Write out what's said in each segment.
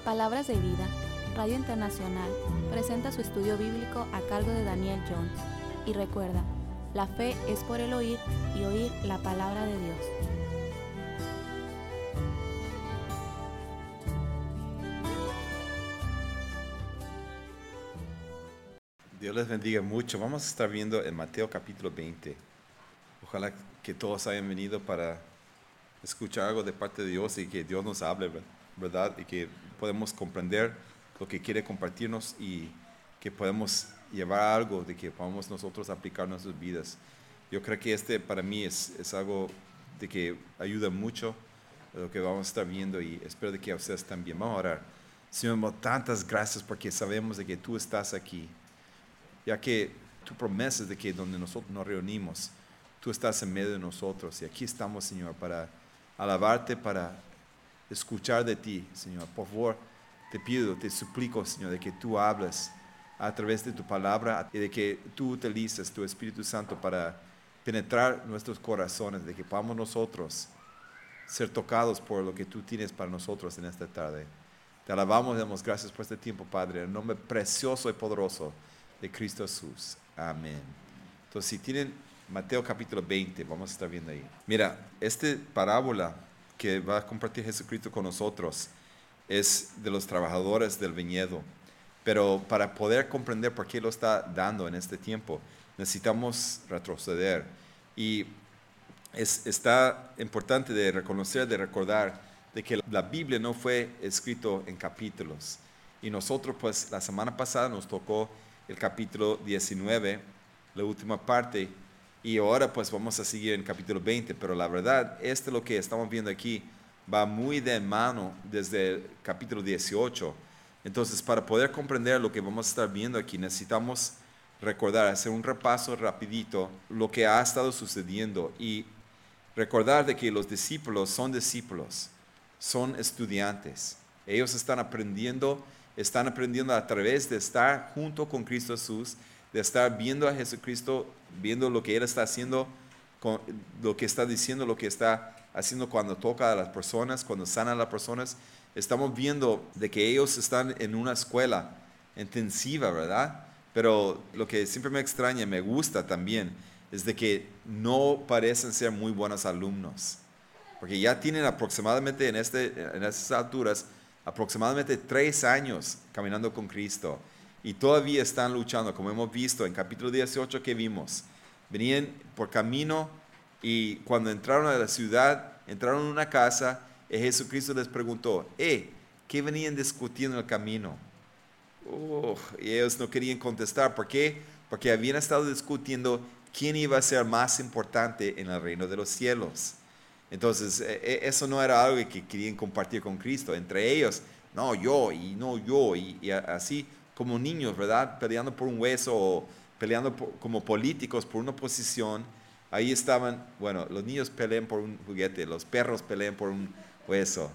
Palabras de Vida, Radio Internacional, presenta su estudio bíblico a cargo de Daniel Jones. Y recuerda, la fe es por el oír y oír la palabra de Dios. Dios les bendiga mucho. Vamos a estar viendo en Mateo capítulo 20. Ojalá que todos hayan venido para escuchar algo de parte de Dios y que Dios nos hable, ¿verdad? Y que podemos comprender lo que quiere compartirnos y que podemos llevar algo de que podamos nosotros aplicar en nuestras vidas. Yo creo que para mí es algo de que ayuda mucho a lo que vamos a estar viendo y espero de que a ustedes también. Vamos a orar. Señor, tantas gracias porque sabemos de que tú estás aquí. Ya que tu promesa es de que donde nosotros nos reunimos, tú estás en medio de nosotros. Y aquí estamos, Señor, para alabarte, para escuchar de ti, Señor. Por favor, te pido, te suplico, Señor, de que tú hables a través de tu palabra y de que tú utilices tu Espíritu Santo para penetrar nuestros corazones, de que podamos nosotros ser tocados por lo que tú tienes para nosotros en esta tarde. Te alabamos y damos gracias por este tiempo, Padre, en el nombre precioso y poderoso de Cristo Jesús. Amén. Entonces, si tienen Mateo capítulo 20, vamos a estar viendo ahí. Mira, esta parábola que va a compartir Jesucristo con nosotros es de los trabajadores del viñedo. Pero para poder comprender por qué lo está dando en este tiempo, necesitamos retroceder. Y está importante de reconocer, de recordar, de que la Biblia no fue escrito en capítulos. Y nosotros, pues, la semana pasada nos tocó el capítulo 19, la última parte, y ahora pues vamos a seguir en capítulo 20, pero la verdad, lo que estamos viendo aquí va muy de mano desde el capítulo 18. Entonces, para poder comprender lo que vamos a estar viendo aquí, necesitamos recordar, hacer un repaso rapidito lo que ha estado sucediendo y recordar de que los discípulos, son estudiantes. Ellos están aprendiendo a través de estar junto con Cristo Jesús, de estar viendo a Jesucristo, viendo lo que Él está haciendo, lo que está diciendo, lo que está haciendo cuando toca a las personas, cuando sana a las personas. Estamos viendo de que ellos están en una escuela intensiva, ¿verdad? Pero lo que siempre me extraña, me gusta también, es de que no parecen ser muy buenos alumnos. Porque ya tienen aproximadamente en estas alturas, aproximadamente 3 años caminando con Cristo y todavía están luchando, como hemos visto en capítulo 18 que vimos. Venían por camino y cuando entraron a la ciudad, entraron en una casa y Jesucristo les preguntó, ¿qué venían discutiendo en el camino? Y ellos no querían contestar. ¿Por qué? Porque habían estado discutiendo quién iba a ser más importante en el reino de los cielos. Entonces, eso no era algo que querían compartir con Cristo. Entre ellos, no yo y no yo, y así como niños, ¿verdad? Peleando por un hueso o peleando como políticos por una posición. Ahí estaban, bueno, los niños pelean por un juguete, los perros pelean por un hueso.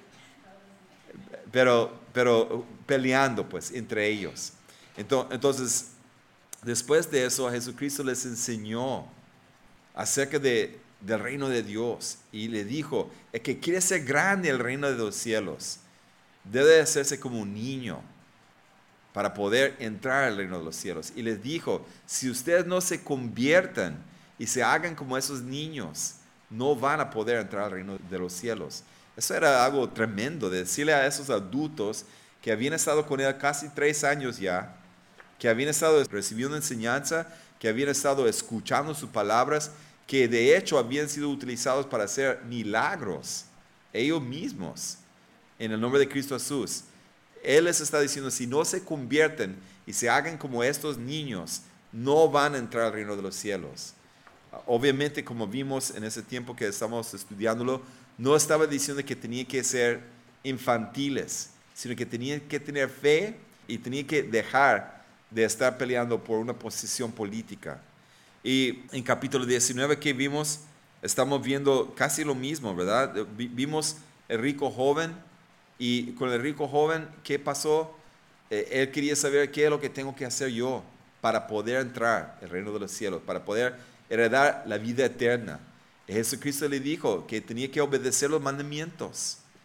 Pero peleando, pues, entre ellos. Entonces, después de eso, Jesucristo les enseñó acerca del reino de Dios y le dijo, el que quiere ser grande el reino de los cielos debe hacerse como un niño para poder entrar al reino de los cielos. Y les dijo, si ustedes no se conviertan y se hagan como esos niños, no van a poder entrar al reino de los cielos. Eso era algo tremendo, de decirle a esos adultos que habían estado con él casi 3 años ya, que habían estado recibiendo enseñanza, que habían estado escuchando sus palabras, que de hecho habían sido utilizados para hacer milagros ellos mismos en el nombre de Cristo Jesús. Él les está diciendo, si no se convierten y se hagan como estos niños, no van a entrar al reino de los cielos. Obviamente, como vimos en ese tiempo que estamos estudiándolo, no estaba diciendo que tenían que ser infantiles, sino que tenían que tener fe y tenían que dejar de estar peleando por una posición política. Y en capítulo 19 que vimos, estamos viendo casi lo mismo, ¿verdad? Vimos el rico joven y con el rico joven, ¿qué pasó? Él quería saber qué es lo que tengo que hacer yo para poder entrar al reino de los cielos, para poder heredar la vida eterna. Y Jesucristo le dijo que tenía que obedecer los mandamientos.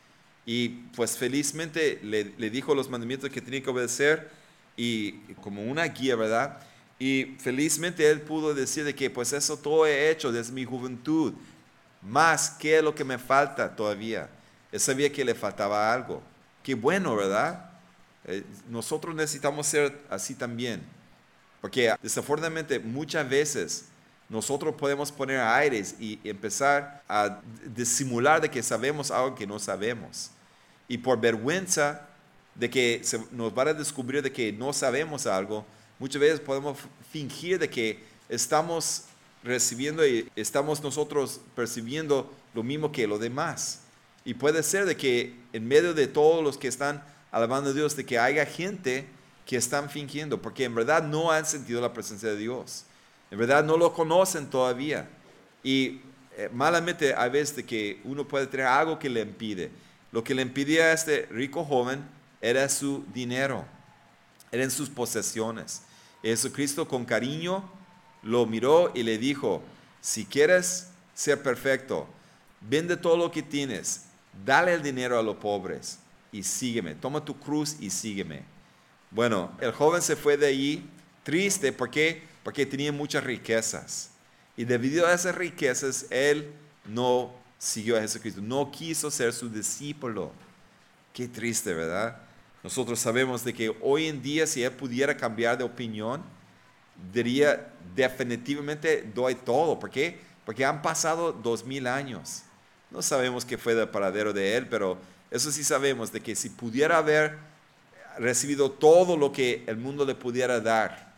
Y pues felizmente le dijo los mandamientos que tenía que obedecer y como una guía, ¿verdad? Y felizmente él pudo decir de que pues eso todo he hecho desde mi juventud. Más, ¿qué es lo que me falta todavía? Él sabía que le faltaba algo. Qué bueno, ¿verdad? Nosotros necesitamos ser así también. Porque desafortunadamente muchas veces nosotros podemos poner aires y empezar a disimular de que sabemos algo que no sabemos. Y por vergüenza de que nos van a descubrir de que no sabemos algo, muchas veces podemos fingir de que estamos recibiendo y estamos nosotros percibiendo lo mismo que los demás. Y puede ser de que en medio de todos los que están alabando a Dios, de que haya gente que están fingiendo, porque en verdad no han sentido la presencia de Dios. En verdad no lo conocen todavía. Y malamente hay veces de que uno puede tener algo que le impide. Lo que le impedía a este rico joven era su dinero, eran sus posesiones. Y Jesucristo con cariño lo miró y le dijo, si quieres ser perfecto, vende todo lo que tienes, dale el dinero a los pobres y sígueme. Toma tu cruz y sígueme. Bueno, el joven se fue de allí triste porque tenía muchas riquezas. Y debido a esas riquezas, él no siguió a Jesucristo. No quiso ser su discípulo. Qué triste, ¿verdad? Nosotros sabemos de que hoy en día, si él pudiera cambiar de opinión, diría definitivamente doy todo. ¿Por qué? Porque han pasado 2000 años. No sabemos qué fue del paradero de él, pero eso sí sabemos de que si pudiera haber recibido todo lo que el mundo le pudiera dar,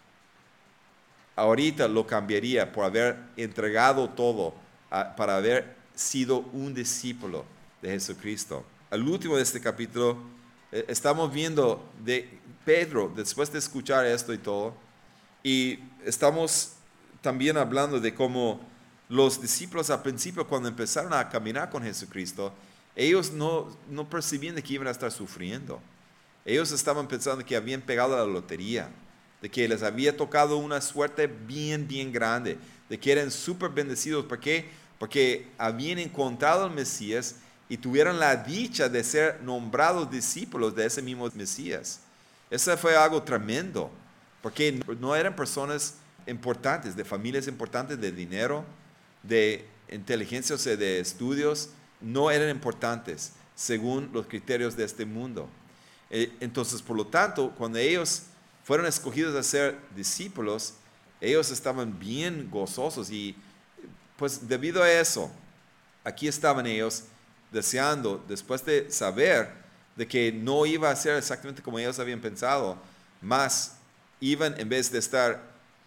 ahorita lo cambiaría por haber entregado todo para haber sido un discípulo de Jesucristo. Al último de este capítulo, estamos viendo de Pedro, después de escuchar esto y todo, y estamos también hablando de cómo los discípulos al principio, cuando empezaron a caminar con Jesucristo, ellos no percibían de que iban a estar sufriendo. Ellos estaban pensando que habían pegado la lotería, de que les había tocado una suerte bien, bien grande, de que eran súper bendecidos. ¿Por qué? Porque habían encontrado al Mesías y tuvieron la dicha de ser nombrados discípulos de ese mismo Mesías. Eso fue algo tremendo, porque no eran personas importantes, de familias importantes, de dinero, de inteligencia, o sea, de estudios, no eran importantes según los criterios de este mundo. Entonces, por lo tanto, cuando ellos fueron escogidos a ser discípulos, ellos estaban bien gozosos y pues debido a eso, aquí estaban ellos deseando, después de saber de que no iba a ser exactamente como ellos habían pensado, más iban, en vez de estar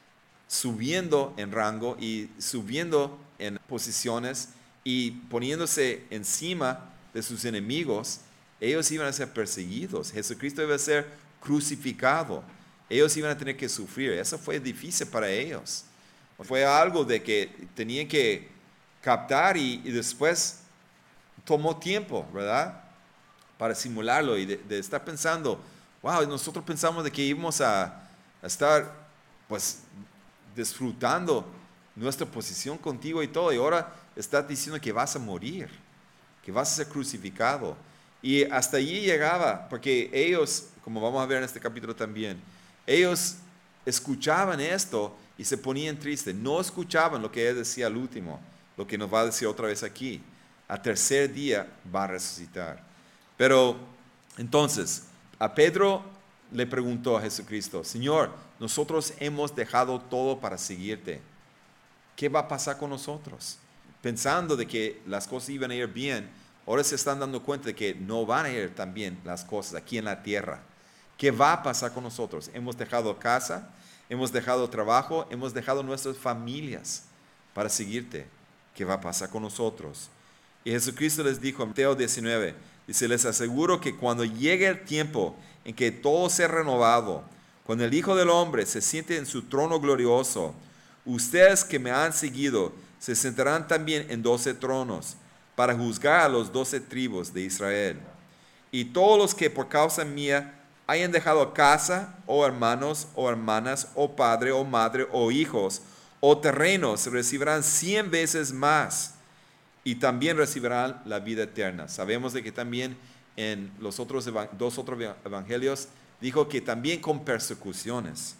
subiendo en rango y subiendo en posiciones y poniéndose encima de sus enemigos, ellos iban a ser perseguidos. Jesucristo iba a ser crucificado. Ellos iban a tener que sufrir. Eso fue difícil para ellos. Fue algo de que tenían que captar y después tomó tiempo, ¿verdad? Para simularlo y de estar pensando, wow, nosotros pensamos de que íbamos a estar pues disfrutando nuestra posición contigo y todo, y ahora estás diciendo que vas a morir, que vas a ser crucificado. Y hasta allí llegaba, porque ellos, como vamos a ver en este capítulo también, ellos escuchaban esto y se ponían tristes. No escuchaban lo que él decía al último, lo que nos va a decir otra vez aquí. Al tercer día va a resucitar. Pero entonces, a Pedro le preguntó a Jesucristo, Señor, nosotros hemos dejado todo para seguirte. ¿Qué va a pasar con nosotros? Pensando de que las cosas iban a ir bien, ahora se están dando cuenta de que no van a ir tan bien las cosas aquí en la tierra. ¿Qué va a pasar con nosotros? Hemos dejado casa, hemos dejado trabajo, hemos dejado nuestras familias para seguirte. ¿Qué va a pasar con nosotros? Y Jesucristo les dijo en Mateo 19, dice, les aseguro que cuando llegue el tiempo en que todo sea renovado, cuando el Hijo del Hombre se siente en su trono glorioso, ustedes que me han seguido se sentarán también en 12 tronos para juzgar a los 12 tribus de Israel. Y todos los que por causa mía hayan dejado casa, o hermanos, o hermanas, o padre, o madre, o hijos, o terrenos, recibirán 100 veces más y también recibirán la vida eterna. Sabemos de que también en los otros dos otros evangelios, dijo que también con persecuciones.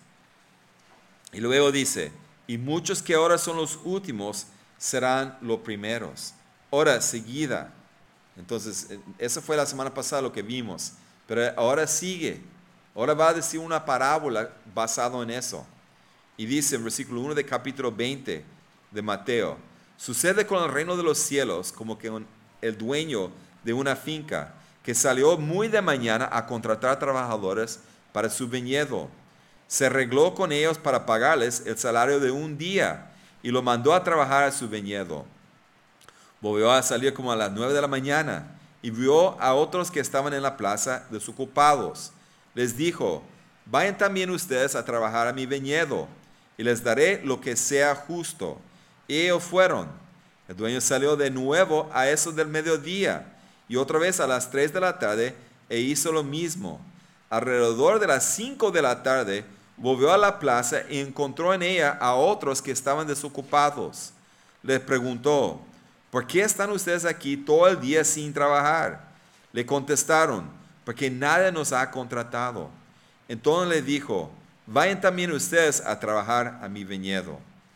Y luego dice, y muchos que ahora son los últimos serán los primeros. Hora seguida. Entonces, eso fue la semana pasada lo que vimos. Pero ahora sigue. Ahora va a decir una parábola basado en eso. Y dice en versículo 1 de capítulo 20 de Mateo, sucede con el reino de los cielos como que el dueño de una finca que salió muy de mañana a contratar trabajadores para su viñedo. Se arregló con ellos para pagarles el salario de un día y lo mandó a trabajar a su viñedo. Volvió a salir como a las 9 de la mañana y vio a otros que estaban en la plaza desocupados. Les dijo, vayan también ustedes a trabajar a mi viñedo y les daré lo que sea justo. Y ellos fueron. El dueño salió de nuevo a eso del mediodía y otra vez a las 3 de la tarde e hizo lo mismo. Alrededor de las 5 de la tarde volvió a la plaza y encontró en ella a otros que estaban desocupados. Les preguntó, ¿por qué están ustedes aquí todo el día sin trabajar? Le contestaron, porque nadie nos ha contratado. Entonces le dijo, vayan también ustedes a trabajar a mi viñedo.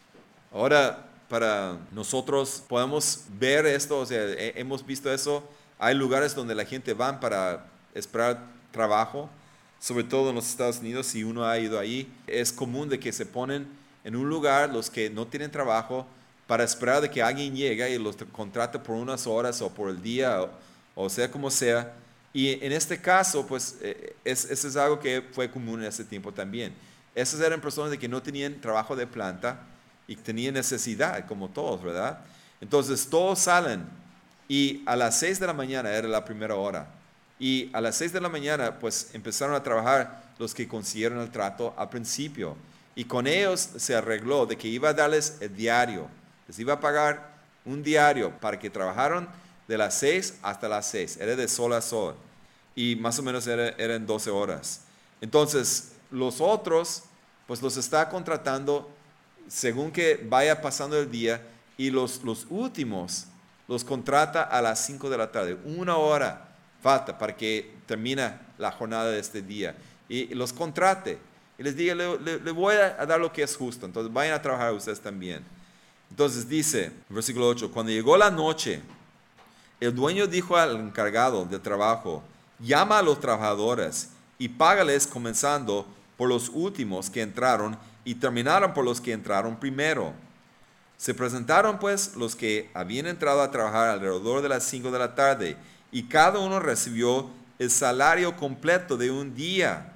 Ahora, para nosotros podemos ver esto, o sea, hemos visto eso. Hay lugares donde la gente va para esperar trabajo, sobre todo en los Estados Unidos. Si uno ha ido ahí, es común de que se ponen en un lugar los que no tienen trabajo para esperar de que alguien llegue y los contrate por unas horas o por el día, o sea como sea. Y en este caso, pues, eso es algo que fue común en ese tiempo también. Esas eran personas de que no tenían trabajo de planta y tenían necesidad, como todos, ¿verdad? Entonces, todos salen y a las 6 de la mañana era la primera hora. Y a las 6 de la mañana, pues, empezaron a trabajar los que consiguieron el trato al principio. Y con ellos se arregló de que iba a darles el diario. Les iba a pagar un diario para que trabajaran de las 6 hasta las 6. Era de sol a sol. Y más o menos eran 12 horas. Entonces, los otros, pues los está contratando según que vaya pasando el día. Y los últimos los contrata a las 5 de la tarde. 1 hora falta para que termine la jornada de este día. Y los contrate. Y les diga, le voy a dar lo que es justo. Entonces, vayan a trabajar ustedes también. Entonces dice, versículo 8, cuando llegó la noche, el dueño dijo al encargado de trabajo, llama a los trabajadores y págales comenzando por los últimos que entraron y terminaron por los que entraron primero. Se presentaron pues los que habían entrado a trabajar alrededor de las 5 de la tarde y cada uno recibió el salario completo de un día.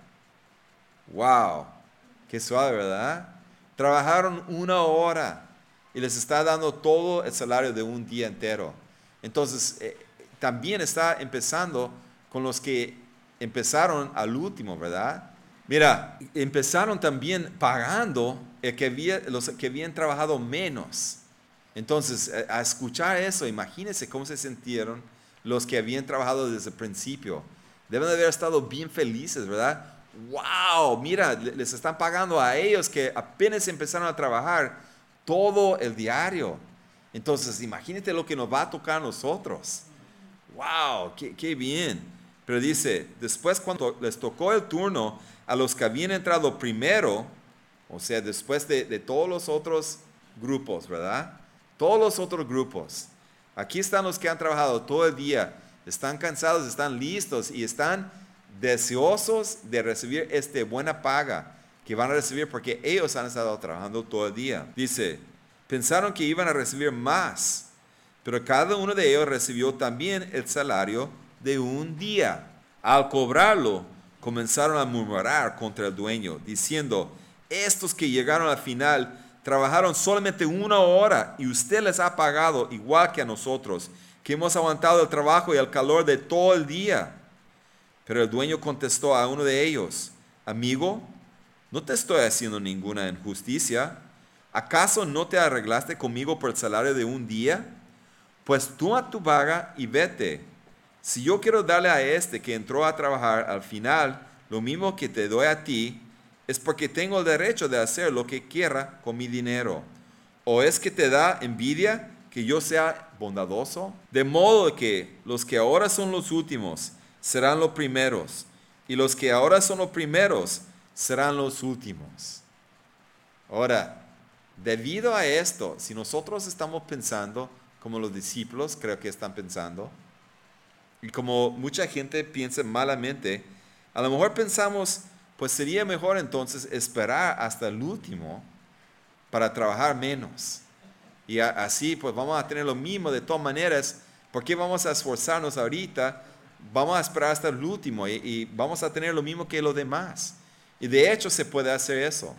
¡Wow! ¡Qué suave!, ¿verdad? Trabajaron 1 hora y les está dando todo el salario de un día entero. Entonces, también está empezando con los que empezaron al último, ¿verdad? Mira, empezaron también pagando los que habían trabajado menos. Entonces, a escuchar eso, imagínense cómo se sintieron los que habían trabajado desde el principio. Deben de haber estado bien felices, ¿verdad? ¡Wow! Mira, les están pagando a ellos que apenas empezaron a trabajar todo el diario. Entonces, imagínate lo que nos va a tocar a nosotros. ¡Wow! ¡Qué bien! Pero dice, después cuando les tocó el turno a los que habían entrado primero, o sea, después de todos los otros grupos, ¿verdad? Todos los otros grupos. Aquí están los que han trabajado todo el día. Están cansados, están listos y están deseosos de recibir esta buena paga que van a recibir porque ellos han estado trabajando todo el día. Dice, pensaron que iban a recibir más, pero cada uno de ellos recibió también el salario de un día. Al cobrarlo, comenzaron a murmurar contra el dueño, diciendo, estos que llegaron al final trabajaron solamente 1 hora y usted les ha pagado igual que a nosotros, que hemos aguantado el trabajo y el calor de todo el día. Pero el dueño contestó a uno de ellos, amigo, no te estoy haciendo ninguna injusticia. ¿Acaso no te arreglaste conmigo por el salario de un día? Pues toma tu paga y vete. Si yo quiero darle a este que entró a trabajar al final lo mismo que te doy a ti, es porque tengo el derecho de hacer lo que quiera con mi dinero. ¿O es que te da envidia que yo sea bondadoso? De modo que los que ahora son los últimos serán los primeros, y los que ahora son los primeros serán los últimos. Ahora, debido a esto, si nosotros estamos pensando como los discípulos creo que están pensando, y como mucha gente piensa malamente, a lo mejor pensamos, pues sería mejor entonces esperar hasta el último para trabajar menos. Y así pues vamos a tener lo mismo de todas maneras. ¿Por qué vamos a esforzarnos ahorita? Vamos a esperar hasta el último y vamos a tener lo mismo que los demás. Y de hecho se puede hacer eso.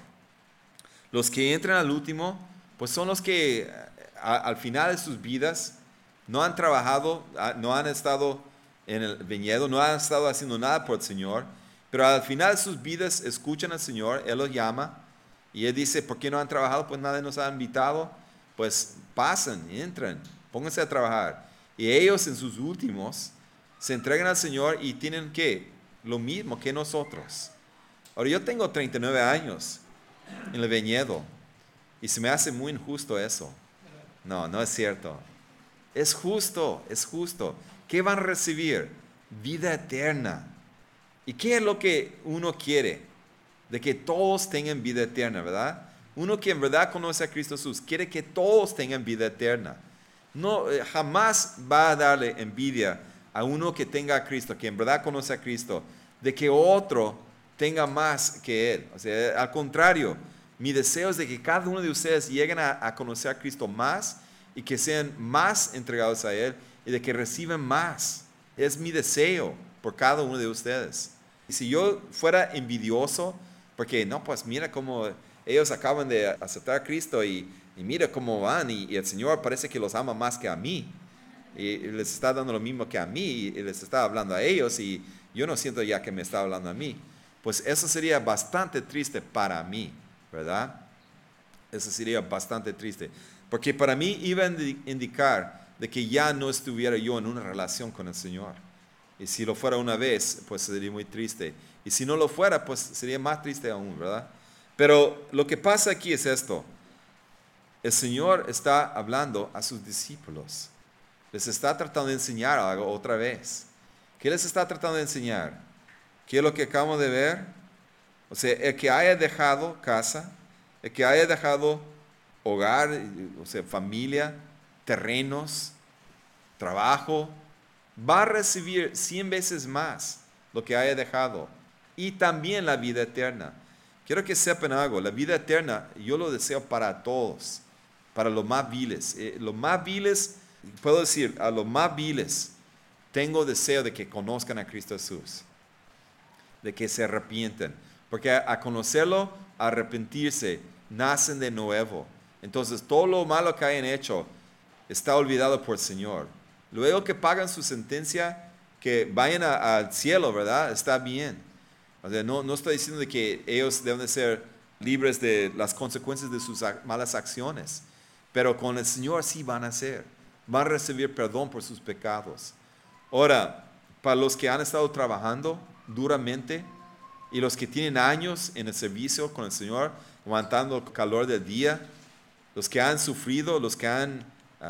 Los que entran al último, pues son los que al final de sus vidas no han trabajado, no han estado en el viñedo, no han estado haciendo nada por el Señor, pero al final de sus vidas escuchan al Señor, Él los llama y Él dice, ¿por qué no han trabajado? Pues nadie nos ha invitado. Pues pasen, entren, pónganse a trabajar. Y ellos en sus últimos se entregan al Señor y tienen que lo mismo que nosotros. Ahora yo tengo 39 años en el viñedo y se me hace muy injusto eso. No, no es cierto. Es justo, es justo. ¿Qué van a recibir? Vida eterna. ¿Y qué es lo que uno quiere? De que todos tengan vida eterna, ¿verdad? Uno que en verdad conoce a Cristo Jesús quiere que todos tengan vida eterna. No, jamás va a darle envidia a uno que tenga a Cristo, que en verdad conoce a Cristo, de que otro tenga más que él. O sea, al contrario, mi deseo es de que cada uno de ustedes lleguen a conocer a Cristo más y que sean más entregados a Él y de que reciban más. Es mi deseo por cada uno de ustedes. Y si yo fuera envidioso, porque no, pues mira cómo ellos acaban de aceptar a Cristo y mira cómo van y el Señor parece que los ama más que a mí y les está dando lo mismo que a mí y les está hablando a ellos y yo no siento ya que me está hablando a mí. Pues eso sería bastante triste para mí, ¿verdad? Eso sería bastante triste. Porque para mí iba a indicar de que ya no estuviera yo en una relación con el Señor. Y si lo fuera una vez, pues sería muy triste. Y si no lo fuera, pues sería más triste aún, ¿verdad? Pero lo que pasa aquí es esto. El Señor está hablando a sus discípulos. Les está tratando de enseñar algo otra vez. ¿Qué les está tratando de enseñar? ¿Qué es lo que acabamos de ver? O sea, el que haya dejado casa, el que haya dejado hogar, o sea, familia, terrenos, trabajo, va a recibir 100 veces más lo que haya dejado. Y también la vida eterna. Quiero que sepan algo, la vida eterna yo lo deseo para todos, para los más viles. Los más viles, puedo decir, a los más viles, tengo deseo de que conozcan a Cristo Jesús, de que se arrepienten. Porque a conocerlo, a arrepentirse, nacen de nuevo. Entonces todo lo malo que hayan hecho está olvidado por el Señor. Luego que pagan su sentencia, que vayan al cielo, ¿verdad? Está bien. O sea, no estoy diciendo de que ellos deben de ser libres de las consecuencias de sus malas acciones. Pero con el Señor sí van a ser. Van a recibir perdón por sus pecados. Ahora, para los que han estado trabajando duramente y los que tienen años en el servicio con el Señor, aguantando el calor del día, los que han sufrido, los que han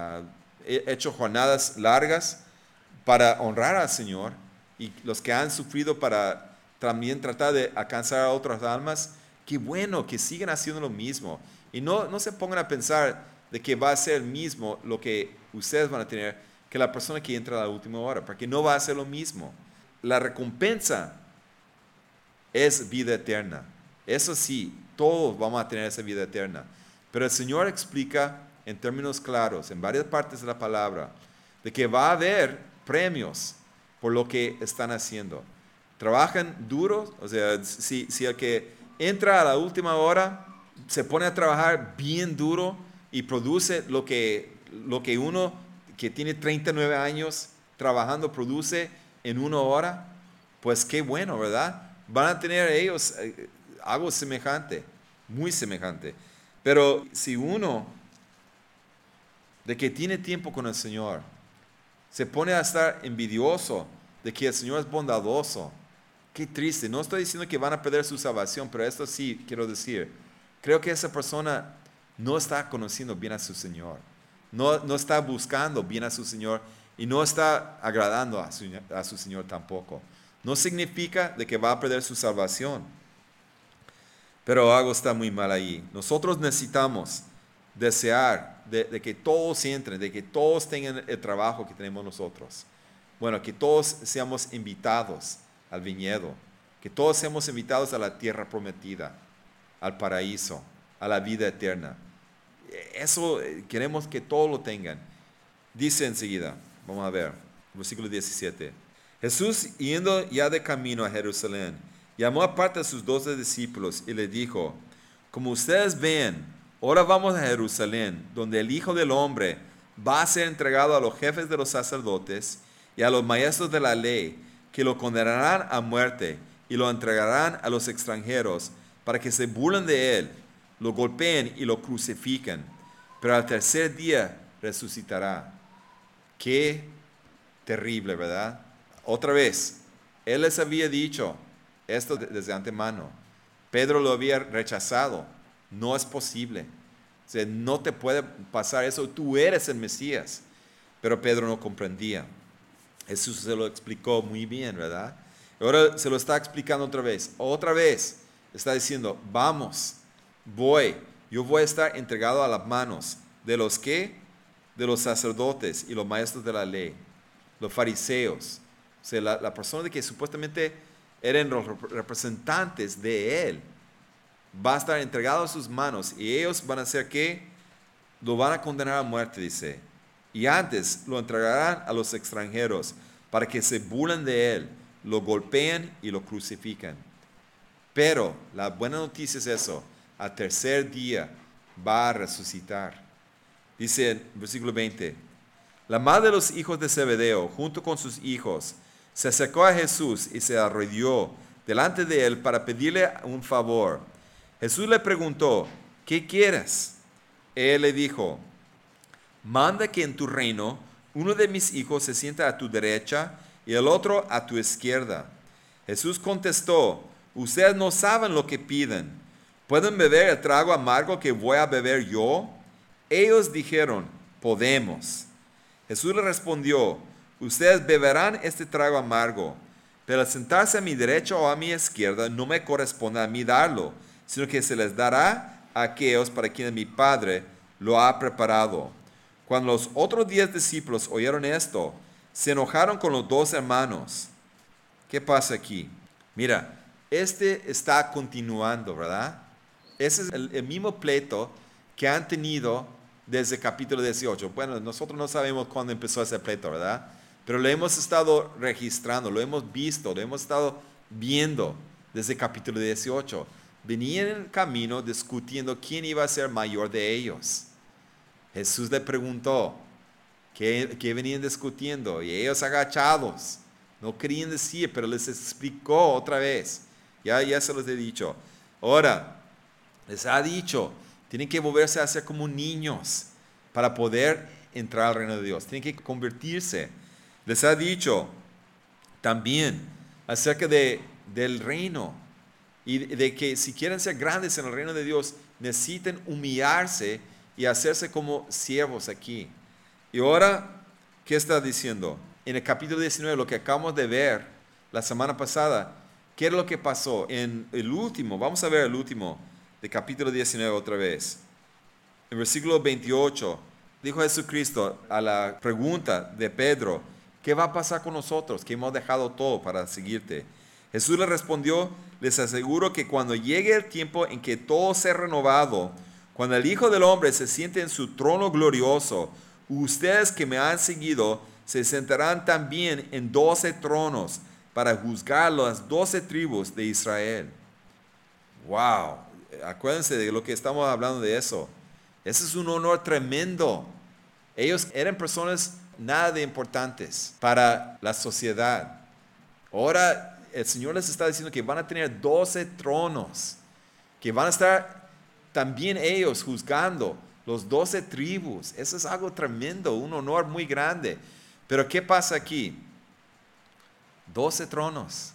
hecho jornadas largas para honrar al Señor y los que han sufrido para también tratar de alcanzar a otras almas, qué bueno que sigan haciendo lo mismo. Y no se pongan a pensar de que va a ser el mismo lo que ustedes van a tener que la persona que entra a la última hora, porque no va a ser lo mismo. La recompensa es vida eterna. Eso sí, todos vamos a tener esa vida eterna. Pero el Señor explica en términos claros, en varias partes de la palabra, de que va a haber premios por lo que están haciendo. Trabajan duro, o sea, si el que entra a la última hora se pone a trabajar bien duro y produce lo que uno que tiene 39 años trabajando produce en 1 hora, pues qué bueno, ¿verdad? Van a tener ellos algo semejante, muy semejante. Pero si uno de que tiene tiempo con el Señor se pone a estar envidioso de que el Señor es bondadoso, qué triste. No estoy diciendo que van a perder su salvación, pero esto sí quiero decir. Creo que esa persona no está conociendo bien a su Señor. No está buscando bien a su Señor y no está agradando a su Señor tampoco. No significa de que va a perder su salvación, pero algo está muy mal ahí. Nosotros necesitamos desear de que todos entren, de que todos tengan el trabajo que tenemos nosotros. Bueno, que todos seamos invitados al viñedo, que todos seamos invitados a la tierra prometida, al paraíso, a la vida eterna. Eso queremos que todos lo tengan. Dice enseguida, vamos a ver, versículo 17. Jesús, yendo ya de camino a Jerusalén, llamó aparte a sus 12 discípulos y les dijo: como ustedes ven, ahora vamos a Jerusalén, donde el Hijo del Hombre va a ser entregado a los jefes de los sacerdotes y a los maestros de la ley, que lo condenarán a muerte y lo entregarán a los extranjeros para que se burlen de él, lo golpeen y lo crucifiquen, pero al tercer día resucitará. Qué terrible, ¿verdad? Otra vez, él les había dicho esto desde antemano. Pedro lo había rechazado. No es posible. O sea, no te puede pasar eso. Tú eres el Mesías. Pero Pedro no comprendía. Jesús se lo explicó muy bien, ¿verdad? Ahora se lo está explicando otra vez. Otra vez está diciendo: vamos, yo voy a estar entregado a las manos de los que, de los sacerdotes y los maestros de la ley, los fariseos. O sea, la persona de que supuestamente eran los representantes de él, va a estar entregado a sus manos y ellos van a hacer que lo van a condenar a muerte, dice. Y antes lo entregarán a los extranjeros para que se burlen de él, lo golpeen y lo crucifican. Pero la buena noticia es eso: al tercer día va a resucitar. Dice en versículo 20: la madre de los hijos de Zebedeo, junto con sus hijos, se acercó a Jesús y se arrodilló delante de él para pedirle un favor. Jesús le preguntó: ¿qué quieres? Él le dijo: manda que en tu reino uno de mis hijos se sienta a tu derecha y el otro a tu izquierda. Jesús contestó: ustedes no saben lo que piden. ¿Pueden beber el trago amargo que voy a beber yo? Ellos dijeron: podemos. Jesús le respondió: ustedes beberán este trago amargo, pero al sentarse a mi derecha o a mi izquierda no me corresponde a mí darlo, sino que se les dará a aquellos para quienes mi Padre lo ha preparado. Cuando los otros 10 discípulos oyeron esto, se enojaron con los 2 hermanos. ¿Qué pasa aquí? Mira, está continuando, ¿verdad? Ese es el mismo pleito que han tenido desde el capítulo 18. Bueno, nosotros no sabemos cuándo empezó ese pleito, ¿verdad? Pero lo hemos estado registrando, lo hemos visto, lo hemos estado viendo desde el capítulo 18. Venían en el camino discutiendo quién iba a ser mayor de ellos. Jesús le preguntó qué venían discutiendo y ellos agachados no querían decir, pero les explicó otra vez. Ya se los he dicho. Ahora, les ha dicho, tienen que volverse a ser como niños para poder entrar al reino de Dios. Tienen que convertirse. Les ha dicho también acerca del reino y de que si quieren ser grandes en el reino de Dios, necesitan humillarse y hacerse como siervos aquí. Y ahora, ¿qué está diciendo? En el capítulo 19, lo que acabamos de ver la semana pasada, ¿qué es lo que pasó? En el último, vamos a ver el último del capítulo 19 otra vez. En versículo 28, dijo Jesucristo a la pregunta de Pedro: ¿qué va a pasar con nosotros que hemos dejado todo para seguirte? Jesús le respondió: les aseguro que cuando llegue el tiempo en que todo sea renovado, cuando el Hijo del Hombre se siente en su trono glorioso, ustedes que me han seguido se sentarán también en 12 tronos para juzgar las 12 tribus de Israel. ¡Wow! Acuérdense de lo que estamos hablando de eso. Ese es un honor tremendo. Ellos eran personas nada de importantes para la sociedad. Ahora el Señor les está diciendo que van a tener 12 tronos, que van a estar también ellos juzgando los 12 tribus. Eso es algo tremendo, un honor muy grande. Pero ¿qué pasa aquí? 12 tronos.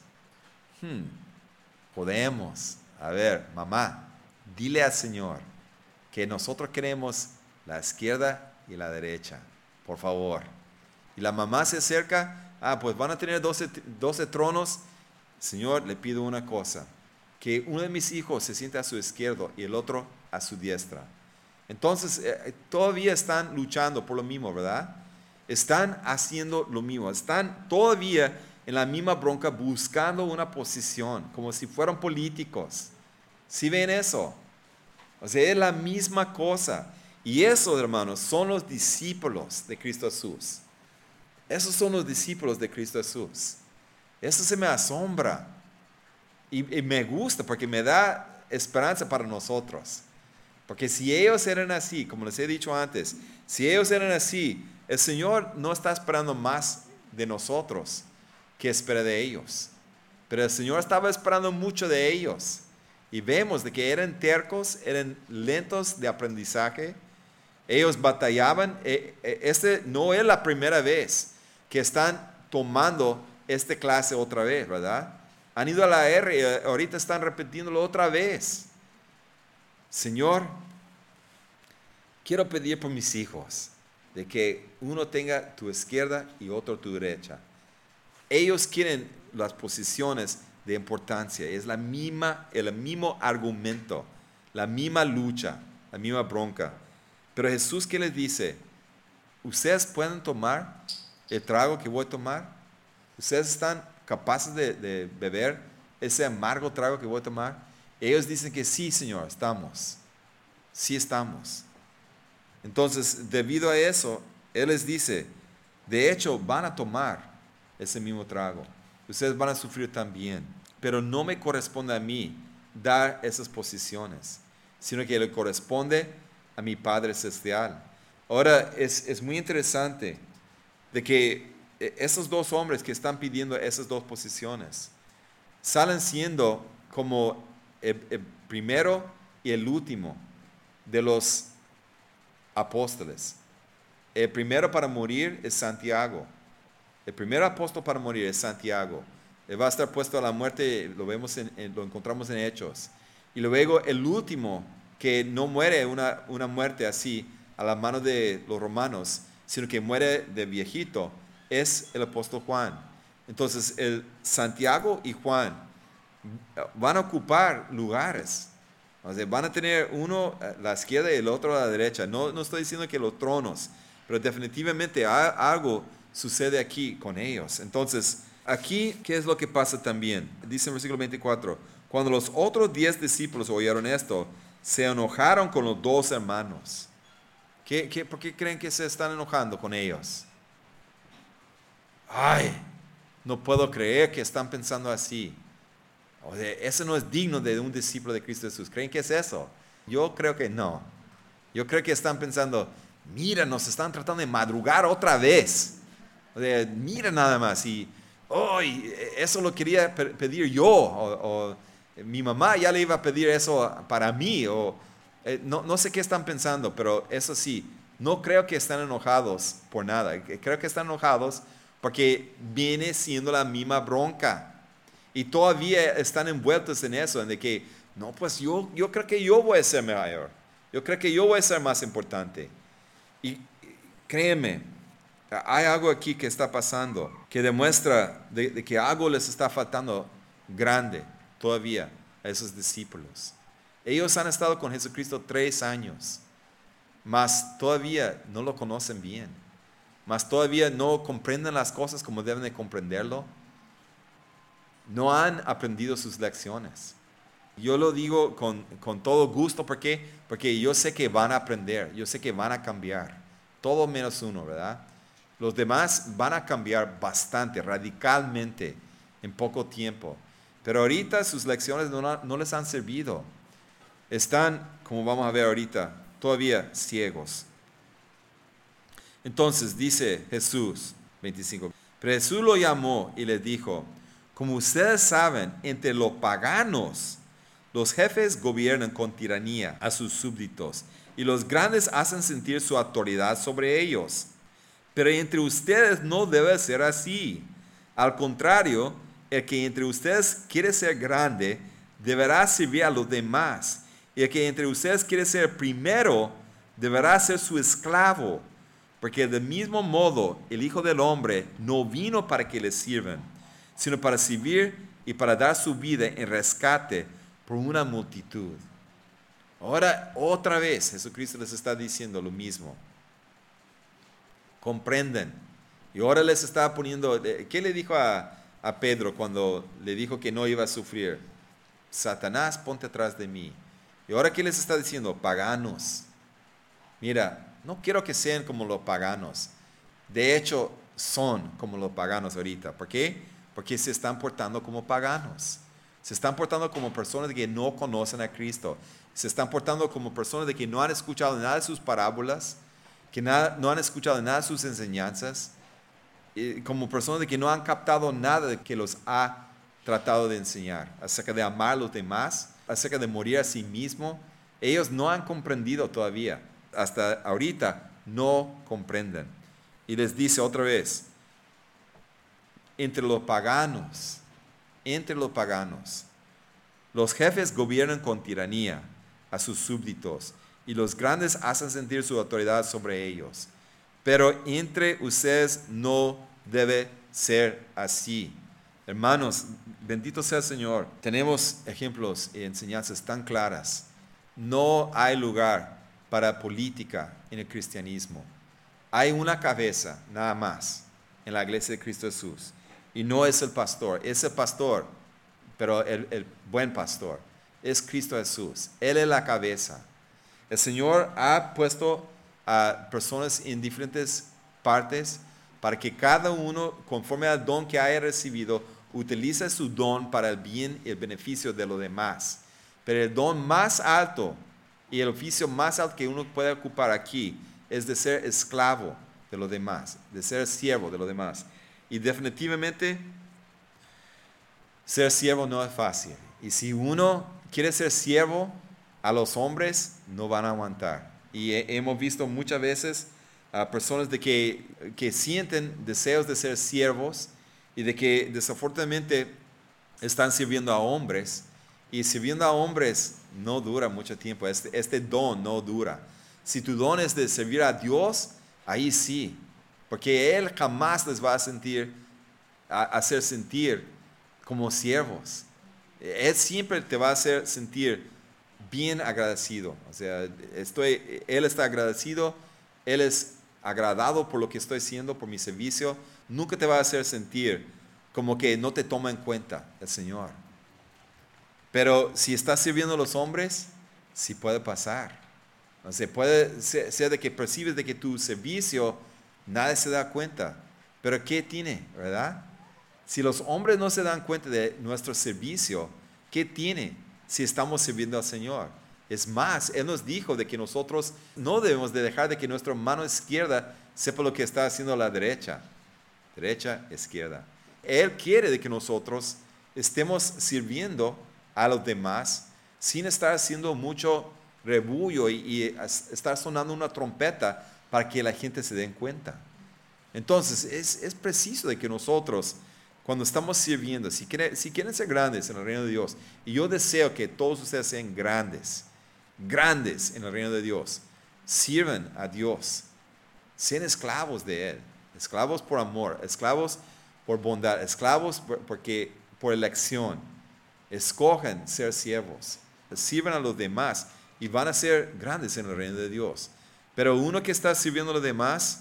Podemos. A ver, mamá, dile al Señor que nosotros queremos la izquierda y la derecha. Por favor. Y la mamá se acerca, pues van a tener 12 tronos. Señor, le pido una cosa, que uno de mis hijos se siente a su izquierda y el otro a su diestra. Entonces, todavía están luchando por lo mismo, ¿verdad? Están haciendo lo mismo, están todavía en la misma bronca buscando una posición, como si fueran políticos. ¿Sí ven eso? O sea, es la misma cosa. Y eso, hermanos, son los discípulos de Cristo Jesús. Esos son los discípulos de Cristo Jesús. Eso se me asombra. Y me gusta porque me da esperanza para nosotros. Porque si ellos eran así, como les he dicho antes, si ellos eran así, el Señor no está esperando más de nosotros que espera de ellos. Pero el Señor estaba esperando mucho de ellos. Y vemos de que eran tercos, eran lentos de aprendizaje. Ellos batallaban. Este no es la primera vez que están tomando esta clase otra vez, ¿verdad? Han ido a la R y ahorita están repitiéndolo otra vez. Señor, quiero pedir por mis hijos de que uno tenga tu izquierda y otro tu derecha. Ellos quieren las posiciones de importancia. Es el mismo argumento, la misma lucha, la misma bronca. Pero Jesús, ¿qué les dice? ¿Ustedes pueden tomar el trago que voy a tomar? ¿Ustedes están capaces de beber ese amargo trago que voy a tomar? Ellos dicen que sí, Señor, estamos. Sí estamos. Entonces, debido a eso, Él les dice, de hecho, van a tomar ese mismo trago. Ustedes van a sufrir también. Pero no me corresponde a mí dar esas posiciones, sino que le corresponde a mi Padre Celestial. Ahora, es muy interesante de que esos dos hombres que están pidiendo esas dos posiciones salen siendo como el primero y el último de los apóstoles. El primero para morir es Santiago. El primer apóstol para morir es Santiago. Él va a estar puesto a la muerte, lo encontramos en Hechos. Y luego el último que no muere una muerte así a la mano de los romanos, sino que muere de viejito, es el apóstol Juan. Entonces, Santiago y Juan van a ocupar lugares. O sea, van a tener uno a la izquierda y el otro a la derecha. No estoy diciendo que los tronos, pero definitivamente algo sucede aquí con ellos. Entonces, aquí, ¿qué es lo que pasa también? Dice en el versículo 24, cuando los otros 10 discípulos oyeron esto, se enojaron con los 2 hermanos. ¿Por qué creen que se están enojando con ellos? Ay, no puedo creer que están pensando así. O sea, eso no es digno de un discípulo de Cristo Jesús. ¿Creen que es eso? Yo creo que no. Yo creo que están pensando, mira, nos están tratando de madrugar otra vez. O sea, mira nada más. Y eso lo quería pedir yo. O mi mamá ya le iba a pedir eso para mí. No sé qué están pensando, pero eso sí, no creo que están enojados por nada. Creo que están enojados porque viene siendo la misma bronca. Y todavía están envueltos en eso, en de que, no, pues yo creo que yo voy a ser mayor. Yo creo que yo voy a ser más importante. Y créeme, hay algo aquí que está pasando que demuestra de que algo les está faltando grande todavía a esos discípulos. Ellos han estado con Jesucristo 3 años, mas todavía no lo conocen bien, mas todavía no comprenden las cosas como deben de comprenderlo. No han aprendido sus lecciones. Yo lo digo con todo gusto, ¿por qué? Porque yo sé que van a aprender, yo sé que van a cambiar, todo menos uno, ¿verdad? Los demás van a cambiar bastante, radicalmente, en poco tiempo. Pero ahorita sus lecciones no les han servido. Están, como vamos a ver ahorita, todavía ciegos. Entonces dice Jesús, 25, pero Jesús lo llamó y le dijo, como ustedes saben, entre los paganos, los jefes gobiernan con tiranía a sus súbditos y los grandes hacen sentir su autoridad sobre ellos. Pero entre ustedes no debe ser así. Al contrario, el que entre ustedes quiere ser grande, deberá servir a los demás. Y el que entre ustedes quiere ser primero, deberá ser su esclavo. Porque del mismo modo el Hijo del Hombre no vino para que le sirvan, sino para servir y para dar su vida en rescate por una multitud. Ahora, otra vez, Jesucristo les está diciendo lo mismo. Comprenden. Y ahora les está poniendo, ¿qué le dijo a Pedro cuando le dijo que no iba a sufrir? Satanás, ponte atrás de mí. Y ahora, ¿qué les está diciendo? Paganos. Mira, no quiero que sean como los paganos. De hecho, son como los paganos ahorita. ¿Por qué? Porque se están portando como paganos. Se están portando como personas que no conocen a Cristo. Se están portando como personas de que no han escuchado nada de sus parábolas, que no han escuchado nada de sus enseñanzas, como personas de que no han captado nada de que los ha tratado de enseñar, acerca de amar a los demás, acerca de morir a sí mismo. Ellos no han comprendido todavía. Hasta ahorita no comprenden. Y les dice otra vez, entre los paganos, los jefes gobiernan con tiranía a sus súbditos y los grandes hacen sentir su autoridad sobre ellos. Pero entre ustedes no debe ser así. Hermanos, bendito sea el Señor. Tenemos ejemplos y enseñanzas tan claras. No hay lugar para política en el cristianismo. Hay una cabeza nada más en la iglesia de Cristo Jesús. Y no es el pastor, es el pastor, pero el buen pastor es Cristo Jesús. Él es la cabeza. El Señor ha puesto a personas en diferentes partes para que cada uno, conforme al don que haya recibido, utilice su don para el bien y el beneficio de los demás. Pero el don más alto y el oficio más alto que uno puede ocupar aquí es de ser esclavo de los demás, de ser siervo de los demás. Y definitivamente ser siervo no es fácil. Y si uno quiere ser siervo a los hombres, no van a aguantar. Y hemos visto muchas veces a personas de que sienten deseos de ser siervos y de que desafortunadamente están sirviendo a hombres. Y sirviendo a hombres no dura mucho tiempo. Este don no dura. Si tu don es de servir a Dios, ahí sí. Porque Él jamás les va a hacer sentir como siervos. Él siempre te va a hacer sentir bien agradecido. O sea, Él está agradecido, Él es agradado por lo que estoy haciendo, por mi servicio. Nunca te va a hacer sentir como que no te toma en cuenta el Señor. Pero si estás sirviendo a los hombres, sí puede pasar. O sea, puede ser de que percibes de que tu servicio nadie se da cuenta. Pero ¿qué tiene, verdad? Si los hombres no se dan cuenta de nuestro servicio, ¿qué tiene si estamos sirviendo al Señor? Es más, Él nos dijo de que nosotros no debemos de dejar de que nuestra mano izquierda sepa lo que está haciendo la derecha. Derecha, izquierda. Él quiere de que nosotros estemos sirviendo a los demás sin estar haciendo mucho rebullo y estar sonando una trompeta para que la gente se den cuenta. Entonces, es preciso de que nosotros, cuando estamos sirviendo, si quieren ser grandes en el reino de Dios, y yo deseo que todos ustedes sean grandes en el reino de Dios, sirvan a Dios, sean esclavos de Él, esclavos por amor, esclavos por bondad, esclavos por elección, escojan ser siervos, sirvan a los demás y van a ser grandes en el reino de Dios. Pero uno que está sirviendo a los demás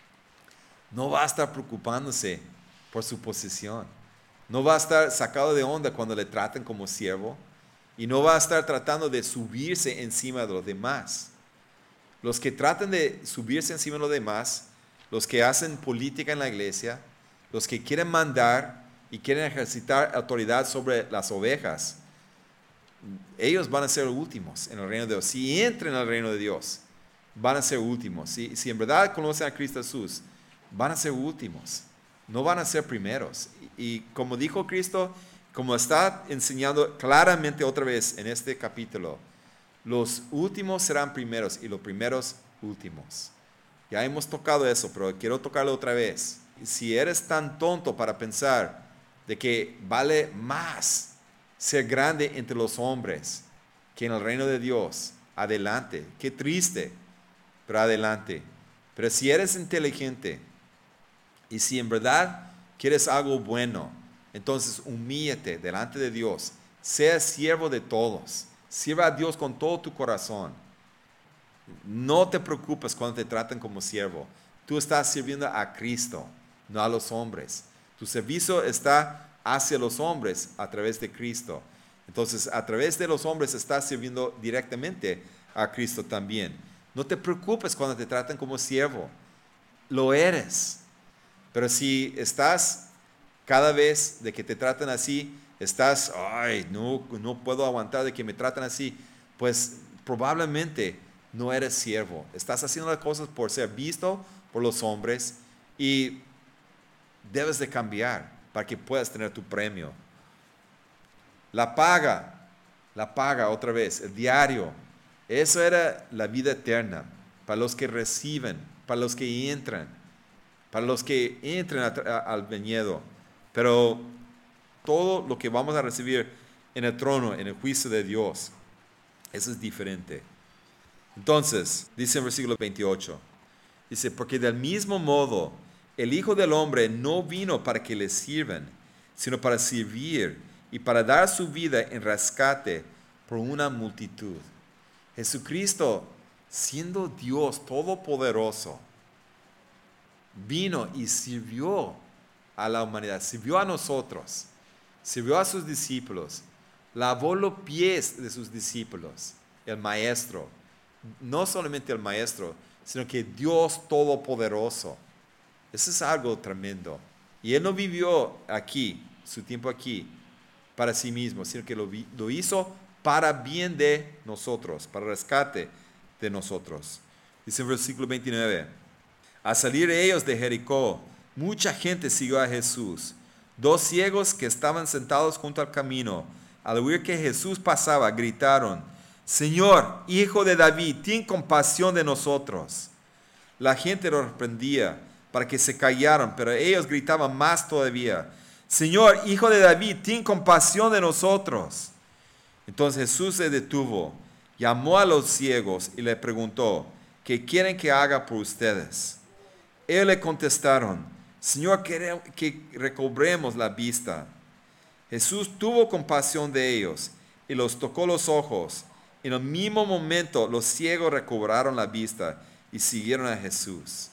no va a estar preocupándose por su posición. No va a estar sacado de onda cuando le traten como siervo y no va a estar tratando de subirse encima de los demás. Los que tratan de subirse encima de los demás, los que hacen política en la iglesia, los que quieren mandar y quieren ejercitar autoridad sobre las ovejas, ellos van a ser últimos en el reino de Dios. Si entran en el reino de Dios, van a ser últimos. Si en verdad conocen a Cristo Jesús, van a ser últimos. No van a ser primeros. Y como dijo Cristo, como está enseñando claramente otra vez en este capítulo, los últimos serán primeros y los primeros últimos. Ya hemos tocado eso, pero quiero tocarlo otra vez. Si eres tan tonto para pensar de que vale más ser grande entre los hombres que en el reino de Dios, adelante. Qué triste, pero adelante. Pero si eres inteligente y si en verdad quieres algo bueno, entonces humíllate delante de Dios. Sea siervo de todos. Sirva a Dios con todo tu corazón. No te preocupes cuando te traten como siervo. Tú estás sirviendo a Cristo, no a los hombres. Tu servicio está hacia los hombres a través de Cristo. Entonces, a través de los hombres estás sirviendo directamente a Cristo también. No te preocupes cuando te traten como siervo. Lo eres. Pero si estás cada vez de que te tratan así, estás, ay, no puedo aguantar de que me traten así, pues probablemente no eres siervo. Estás haciendo las cosas por ser visto por los hombres y debes de cambiar para que puedas tener tu premio. La paga otra vez, el diario. Eso era la vida eterna para los que reciben, para los que entran al viñedo. Pero todo lo que vamos a recibir en el trono, en el juicio de Dios, eso es diferente. Entonces, dice en versículo 28, dice, porque del mismo modo, el Hijo del Hombre no vino para que le sirvan, sino para servir y para dar su vida en rescate por una multitud. Jesucristo, siendo Dios todopoderoso, vino y sirvió a la humanidad, sirvió a nosotros, sirvió a sus discípulos, lavó los pies de sus discípulos, el Maestro. No solamente el Maestro, sino que Dios Todopoderoso. Eso es algo tremendo. Y Él no vivió aquí, su tiempo aquí, para sí mismo, sino que lo hizo para bien de nosotros, para rescate de nosotros. Dice en versículo 29, al salir ellos de Jericó, mucha gente siguió a Jesús. 2 ciegos que estaban sentados junto al camino, al oír que Jesús pasaba, gritaron, Señor, Hijo de David, ten compasión de nosotros. La gente los reprendía para que se callaran, pero ellos gritaban más todavía, Señor, Hijo de David, ten compasión de nosotros. Entonces Jesús se detuvo, llamó a los ciegos y le preguntó, ¿qué quieren que haga por ustedes? Ellos le contestaron, Señor, queremos que recobremos la vista. Jesús tuvo compasión de ellos y los tocó los ojos. En el mismo momento los ciegos recobraron la vista y siguieron a Jesús.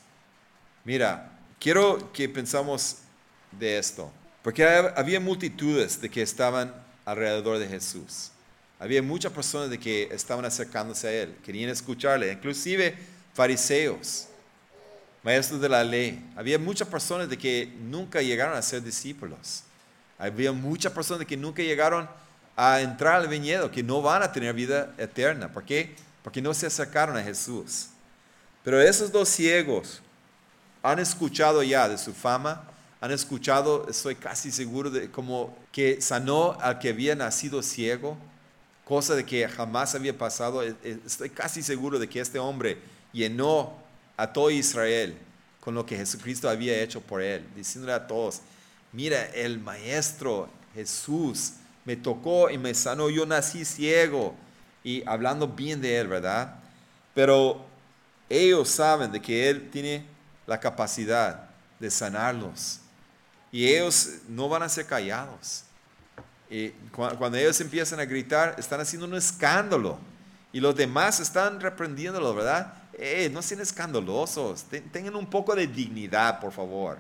Mira, quiero que pensamos de esto, porque había multitudes de que estaban alrededor de Jesús. Había muchas personas de que estaban acercándose a Él, querían escucharle, inclusive fariseos, maestros de la ley. Había muchas personas de que nunca llegaron a ser discípulos. Había muchas personas de que nunca llegaron a entrar al viñedo, que no van a tener vida eterna. ¿Por qué? Porque no se acercaron a Jesús. Pero esos 2 ciegos han escuchado ya de su fama, han escuchado, estoy casi seguro, de como que sanó al que había nacido ciego, cosa de que jamás había pasado. Estoy casi seguro de que este hombre llenó a todo Israel con lo que Jesucristo había hecho por él, diciéndole a todos, mira, el Maestro Jesús me tocó y me sanó, yo nací ciego, y hablando bien de él, ¿verdad? Pero ellos saben de que él tiene la capacidad de sanarlos, y ellos no van a ser callados. Y cuando ellos empiezan a gritar, están haciendo un escándalo, y los demás están reprendiéndolo, ¿verdad? No sean escandalosos, tengan un poco de dignidad, por favor.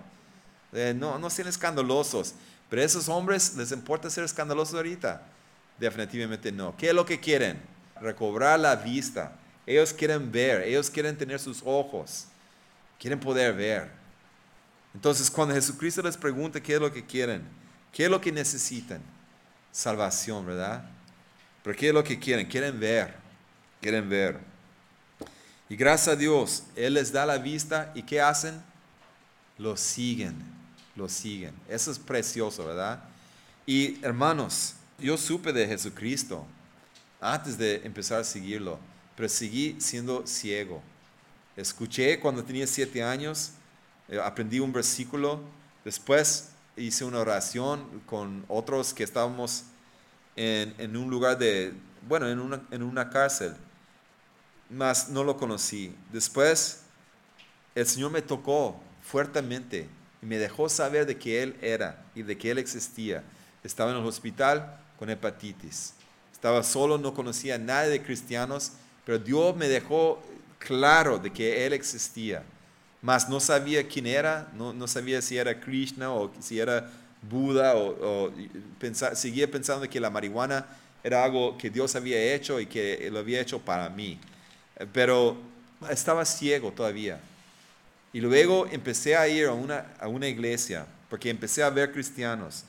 No sean escandalosos. Pero a esos hombres les importa ser escandalosos ahorita. Definitivamente no. ¿Qué es lo que quieren? Recobrar la vista. Ellos quieren ver, ellos quieren tener sus ojos, quieren poder ver. Entonces, cuando Jesucristo les pregunta qué es lo que quieren, qué es lo que necesitan, salvación, ¿verdad? Pero ¿qué es lo que quieren? Quieren ver, quieren ver. Y gracias a Dios, Él les da la vista, ¿y qué hacen? Lo siguen. Eso es precioso, ¿verdad? Y hermanos, yo supe de Jesucristo antes de empezar a seguirlo, pero seguí siendo ciego. Escuché cuando tenía 7 años, aprendí un versículo, después hice una oración con otros que estábamos en un lugar en una cárcel, mas no lo conocí. Después el Señor me tocó fuertemente y me dejó saber de que Él era y de que Él existía. Estaba en el hospital con hepatitis. Estaba solo, no conocía a nadie de cristianos, pero Dios me dejó claro de que Él existía. Mas no sabía quién era, no sabía si era Krishna o si era Buda, seguía pensando que la marihuana era algo que Dios había hecho y que lo había hecho para mí. Pero estaba ciego todavía. Y luego empecé a ir a una iglesia, porque empecé a ver cristianos.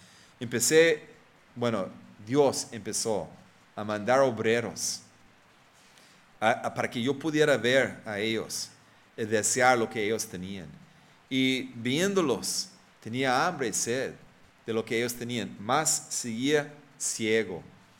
Dios empezó a mandar obreros para que yo pudiera ver a ellos, desear lo que ellos tenían. Y viéndolos, tenía hambre y sed de lo que ellos tenían, mas seguía ciego.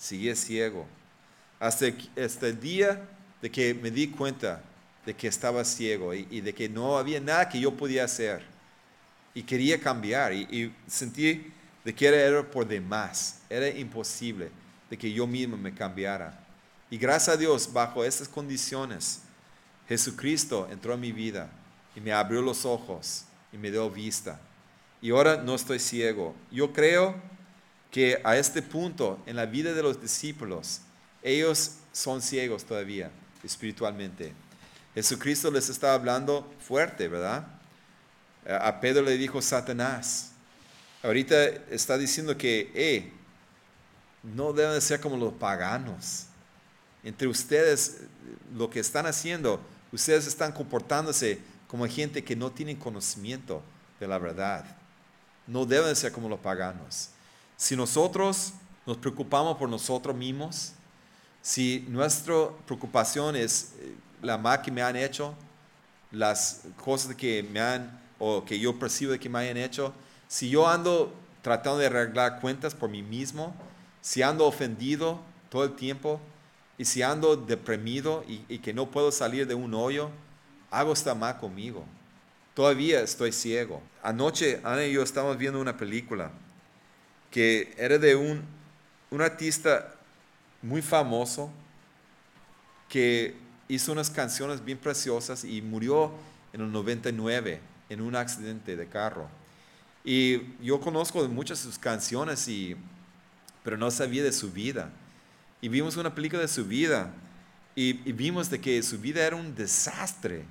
Hasta el día de que me di cuenta de que estaba ciego y de que no había nada que yo podía hacer. Y quería cambiar y sentí de que era por demás, era imposible de que yo mismo me cambiara. Y gracias a Dios, bajo estas condiciones, Jesucristo entró en mi vida y me abrió los ojos y me dio vista. Y ahora no estoy ciego. Yo creo que a este punto en la vida de los discípulos, ellos son ciegos todavía espiritualmente. Jesucristo les está hablando fuerte, ¿verdad? A Pedro le dijo Satanás. Ahorita está diciendo que no deben ser como los paganos. Entre ustedes, lo que están haciendo, ustedes están comportándose como gente que no tiene conocimiento de la verdad. No deben ser como los paganos. Si nosotros nos preocupamos por nosotros mismos, si nuestra preocupación es la mal que me han hecho, las cosas que que yo percibo de que me hayan hecho, si yo ando tratando de arreglar cuentas por mí mismo, si ando ofendido todo el tiempo, y si ando deprimido y que no puedo salir de un hoyo, algo está mal conmigo. Todavía estoy ciego. Anoche Ana y yo estábamos viendo una película que era de un artista muy famoso que hizo unas canciones bien preciosas y murió en el 99 en un accidente de carro. Y yo conozco muchas de sus canciones, pero no sabía de su vida. Y vimos una película de su vida y vimos de que su vida era un desastre.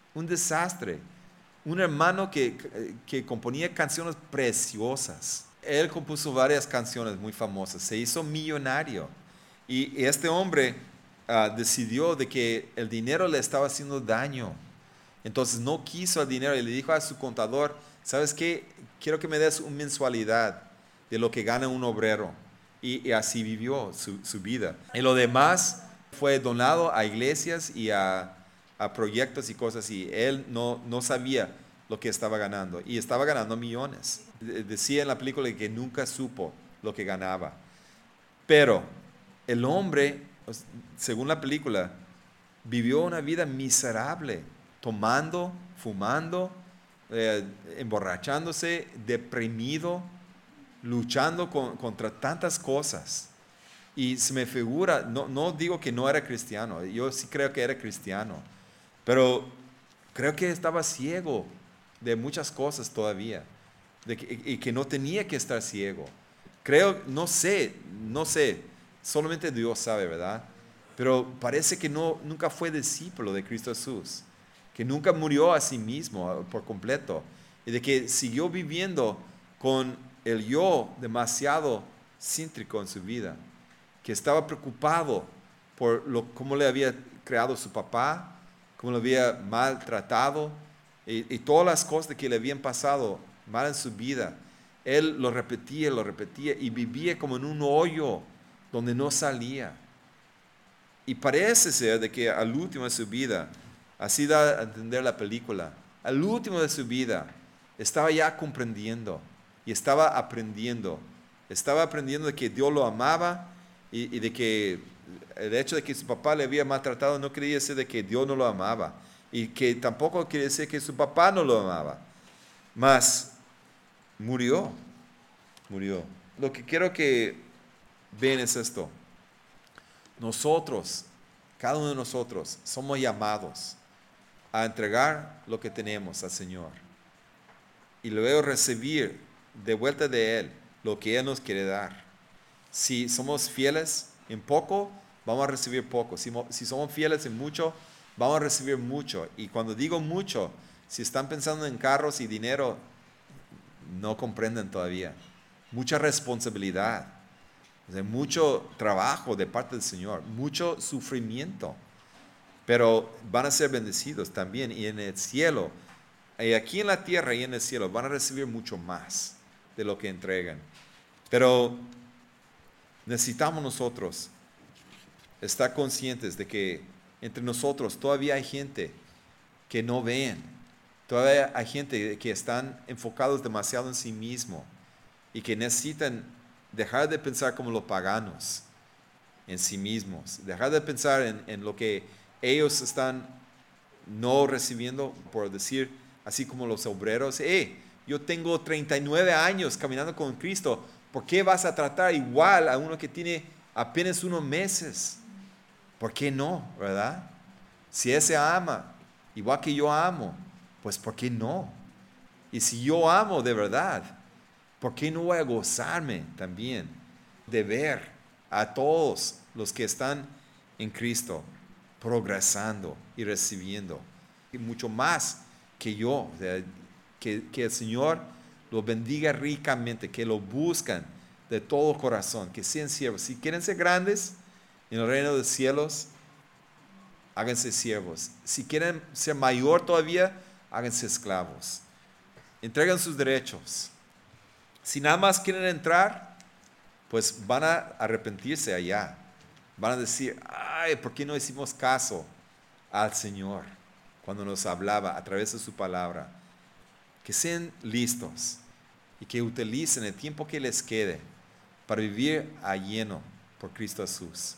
Un hermano que componía canciones preciosas. Él compuso varias canciones muy famosas, se hizo millonario. Y este hombre decidió de que el dinero le estaba haciendo daño. Entonces no quiso el dinero y le dijo a su contador, ¿sabes qué? Quiero que me des una mensualidad de lo que gana un obrero. Y así vivió su vida. Y lo demás fue donado a iglesias y a proyectos y cosas así. Él no sabía lo que estaba ganando. Y estaba ganando millones. Decía en la película que nunca supo lo que ganaba. Pero el hombre, según la película, vivió una vida miserable. Tomando, fumando, emborrachándose, deprimido, luchando contra tantas cosas. Y se me figura, no digo que no era cristiano, yo sí creo que era cristiano, pero creo que estaba ciego de muchas cosas todavía, y que no tenía que estar ciego. Creo, no sé, solamente Dios sabe, ¿verdad? Pero parece que nunca fue discípulo de Cristo Jesús, que nunca murió a sí mismo por completo, y de que siguió viviendo con el yo demasiado céntrico en su vida, que estaba preocupado por cómo le había creado su papá, cómo le había maltratado y todas las cosas que le habían pasado mal en su vida. Él lo repetía y vivía como en un hoyo donde no salía. Y parece ser de que al último de su vida, así da a entender la película, al último de su vida estaba ya comprendiendo y estaba aprendiendo de que Dios lo amaba y de que el hecho de que su papá le había maltratado no quería decir de que Dios no lo amaba y que tampoco quería decir que su papá no lo amaba, mas murió. Lo que quiero que vean es esto: nosotros, cada uno de nosotros, somos llamados a entregar lo que tenemos al Señor y luego recibir de vuelta de Él lo que Él nos quiere dar. Si somos fieles en poco, vamos a recibir poco. Si somos fieles en mucho, vamos a recibir mucho. Y cuando digo mucho, si están pensando en carros y dinero, no comprenden todavía. Mucha responsabilidad, o sea, mucho trabajo de parte del Señor, mucho sufrimiento. Pero van a ser bendecidos también. Y en el cielo, y aquí en la tierra y en el cielo, van a recibir mucho más de lo que entregan. Pero necesitamos nosotros estar conscientes de que entre nosotros todavía hay gente que no ven. Todavía hay gente que están enfocados demasiado en sí mismo y que necesitan dejar de pensar como los paganos en sí mismos, dejar de pensar en lo que ellos están no recibiendo, por decir, así como los obreros. Yo tengo 39 años caminando con Cristo, ¿por qué vas a tratar igual a uno que tiene apenas unos meses? ¿Por qué no, verdad? Si ese ama, igual que yo amo, pues ¿por qué no? Y si yo amo de verdad, ¿por qué no voy a gozarme también de ver a todos los que están en Cristo progresando y recibiendo? Y mucho más que yo, o sea, que el Señor los bendiga ricamente, que lo buscan de todo corazón, que sean siervos. Si quieren ser grandes en el reino de los cielos, háganse siervos. Si quieren ser mayor todavía, háganse esclavos. Entregan sus derechos. Si nada más quieren entrar, pues van a arrepentirse allá. Van a decir, ¿por qué no hicimos caso al Señor cuando nos hablaba a través de su palabra? Que sean listos y que utilicen el tiempo que les quede para vivir a lleno por Cristo Jesús.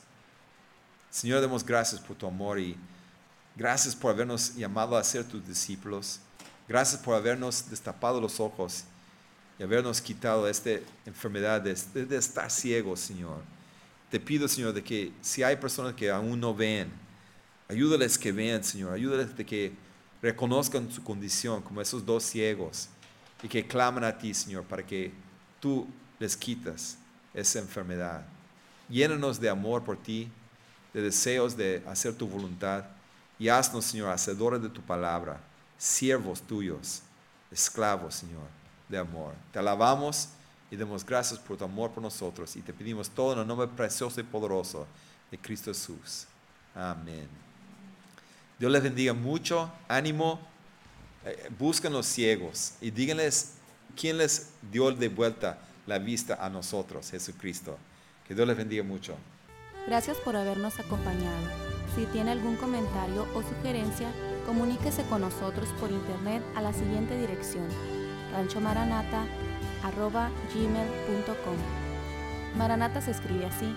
Señor, demos gracias por tu amor y gracias por habernos llamado a ser tus discípulos. Gracias por habernos destapado los ojos y habernos quitado esta enfermedad de estar ciegos, Señor. Te pido, Señor, de que si hay personas que aún no ven, ayúdales que vean, Señor. Ayúdales de que reconozcan su condición como esos dos ciegos y que claman a ti, Señor, para que tú les quitas esa enfermedad. Llénanos de amor por ti, de deseos de hacer tu voluntad y haznos, Señor, hacedores de tu palabra, siervos tuyos, esclavos, Señor, de amor. Te alabamos y damos gracias por tu amor por nosotros y te pedimos todo en el nombre precioso y poderoso de Cristo Jesús. Amén. Dios les bendiga mucho, ánimo, busquen los ciegos y díganles quién les dio de vuelta la vista a nosotros, Jesucristo. Que Dios les bendiga mucho. Gracias por habernos acompañado. Si tiene algún comentario o sugerencia, comuníquese con nosotros por internet a la siguiente dirección: ranchomaranata@gmail.com. Maranata se escribe así: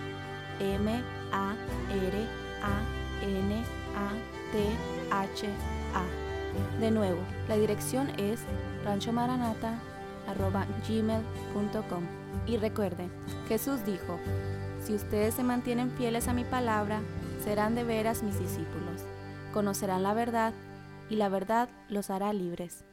MARANATHA. De nuevo, la dirección es ranchomaranata@gmail.com. Y recuerden, Jesús dijo: si ustedes se mantienen fieles a mi palabra, serán de veras mis discípulos. Conocerán la verdad y la verdad los hará libres.